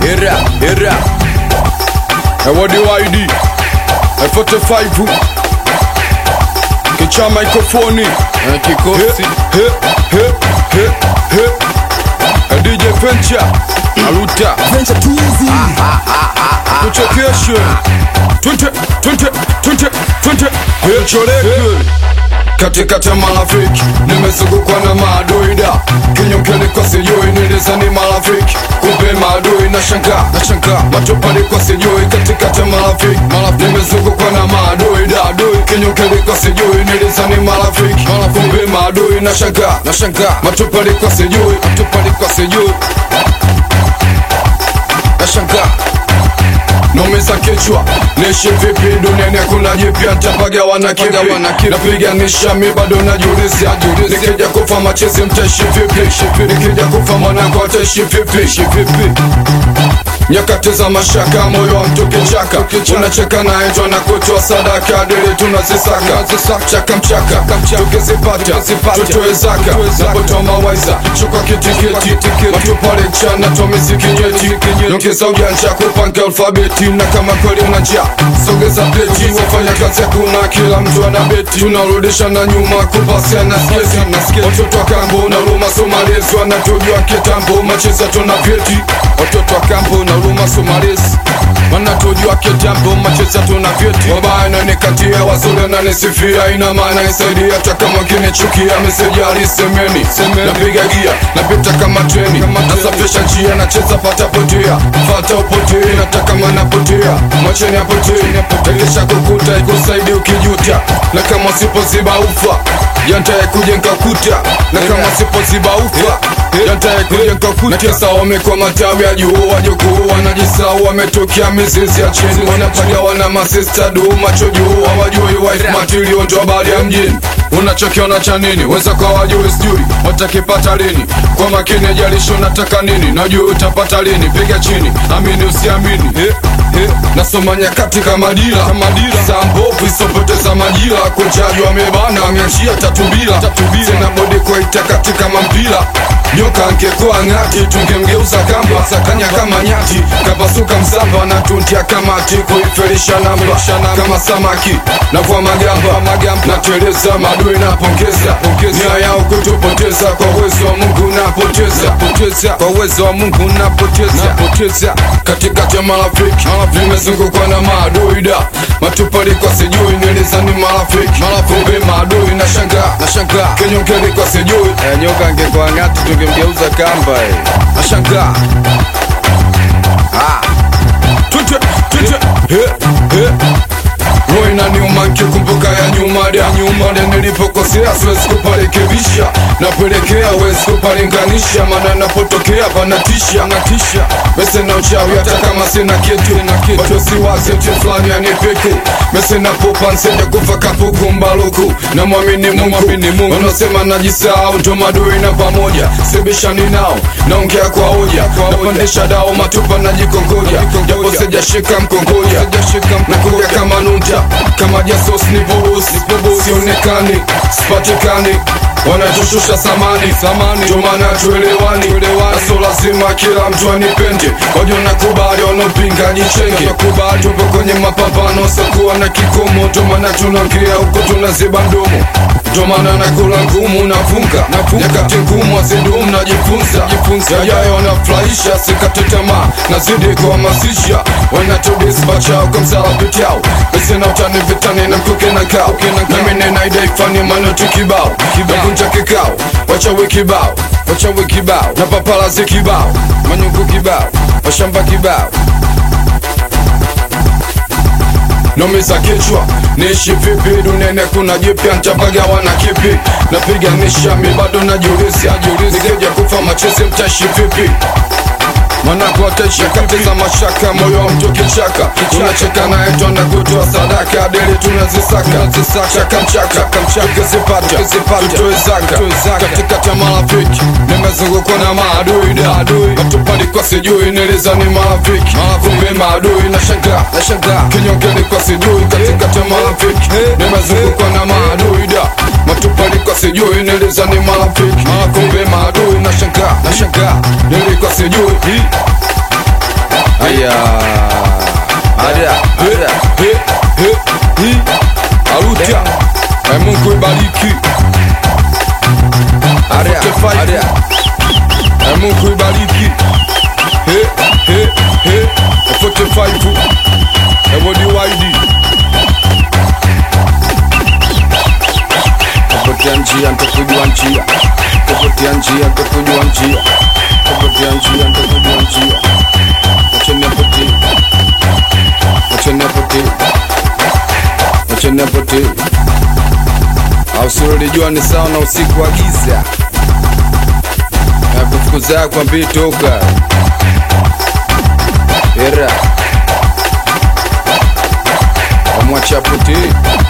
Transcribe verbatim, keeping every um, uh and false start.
era, era. And what do I do? I forty-five Kicha microphone Kikosi He, he, he, he A D J Venture Aluta Venture too easy. Kuchekeshe Twente, twente, twente, twente He choreke Katikati ya marafiki nimezungukwa na maadui da kinyongeni kwa sijui nileza ni marafiki kumbe maadui na shanga na shanga matopali kwa sijui katikati ya marafiki nimezungukwa na maadui da adui kinyongeni kwa sijui nileza ni marafiki kumbe maadui na shanga na shanga matopali kwa sijui matopali kwa sijui na shanga Nomeza kichwa, nishi vipi duniani kuna jipya ntapaga wana kipi napiganisha mi bado najiuliza nikija kufa machezi mtaishi vipi nikija kufa mwanangu ataishi vipi nyakati za mashaka moyo wa mtu kichaka unacheka na enjwa na kutoa sadaka dili tunazisaka chaka mchaka tukizipata tutoe zaka napotoa mawaiza chukwa kitikiti matupale chana tomisi kinyeti nyongeza ujanja kupanga alfabeti na kama kweli unajia sogeza pleti wafanya kazi ya kuna kila mtu ana beti tunarudisha na nyuma kupasia na skesi watoto wa kambo na luma somalezi wanatujua kitambo macheza tuna vyeti watoto wa kambo na luma somalezi wanatujua kitambo macheza tuna vyeti wabaya na nikatia wazuri na nisifia ina maana isaidia hata kama kinichukia meseji alisemeni napiga gia napita kama treni nasafisha njia nacheza pata potea fata upotee nataka mana potea macheni apotee tekesha kukuta ikusaidi ukijuta na kama sipoziba ufa yantaye kujenga kuta na kama sipoziba ufa yantaye kujenga kuta kisa wamekwa matawi ya juu wajukuu wanajisau wametokea mizizi ya chini wanapaga wana masista duu macho juu hawajui wife material ndo habari ya mjini unachokiona cha nini weza kwa wajui sijui watakipata lini kwa makini jalisho nataka nini najua utapata lini piga chini amini usiamini he, he. nasoma nyakati kama dila sambovu isopoteza majira kuchajwa mebana ameachia tatubila sina bodi kuaita katika mampila nyoka angekuwa ngati tungemgeuza kamba sakanya kama nyati kapasuka msamba na tuntia kamati kuifelisha namba kama samaki na kwa magamba na teleza madui na pongeza nia yao kutupoteza kwa uwezo wa Mungu napoteza kwa uwezo wa Mungu napoteza katikati ya marafiki nimezungukwa na maadui da matupali kwa sijui niliza ni marafiki kumbe maadui na shanga na shanga kinyongeni kwa sijui eh, nyoka angekuwa ngati tungemgeuza kamba eh. na shanga Ah Tute, tute, he, he Roho inaniuma nikikumbuka ya nyuma ya nyuma ya nilipokosea siwezi kuparekebisha napelekea wezi kupalinganisha maana napotokea panatisha natisha mese na uchawi hata kama sina kitu bado siwazi mti fulani anipiku mese na popa nsende kufa kapuku mbaluku na mwamini Mungu wanasema najisahau ndo madui na pamoja sibishani nao naongea kwa hoja napandisha dao matupa najikongoja japo sijashika mkongoja nakuja kama nunta kama jasos ni boss sionekani sipatikani wanatushusha samani jomana tuelewani aso lazima kila mtu anipende wajo nakubali wanopinga jichenge tupo kwenye mapambano sakuwa na kikomo jomana tunaongea huko tunaziba mdomo jomana nakula ngumu nafunga nyakati ngumu wazidumu najifunza yajayo wanafurahisha sikate tamaa nazidi kuhamasisha wanatudisbachao kwa msalabiti yao mesena utani vitani na mkuke na kao nami nenaidai manoti kibao nakunja kikao wachawi kibao wachawi kibao na papalazi kibao manyungu kibao washamba kibao Nomeza kichwa, niishi vipi duniani kuna jipya ntapaga wana kipi napiganisha mi bado najiuliza nikija kufa machezi mtaishi vipi Manako ataisha kateza mashaka moyo wa mtu kichaka unacheka na eto na kutoa sadaka deli tunazisaka chaka mchaka tukizipata tutoe zaka katikati ya marafiki nimezungukwa na maadui da matupali kwa sijui niliza ni marafiki kumbe maadui na shanga kinyongeni kwa sijui katikati ya marafiki nimezungukwa na maadui da matupali kwa sijui niliza ni marafiki kumbe maadui na shanga nili kwa sijui Aya Ada Ada He, he, he. Aluta Eh, Mungu ibariki Ada Ada Eh, Mungu ibariki He, he, he. forty-five Eh, Wodi Wide Kupotea njia nitakujua njia Kupotea njia nitakujua njia Kupotea njia nitakujua njia Acha nipotee Acha nipotee Acha nipotee Au usilolijua ni sawa na usiku wa giza Na kufukuza kwa mbii toka Era Amwacha potee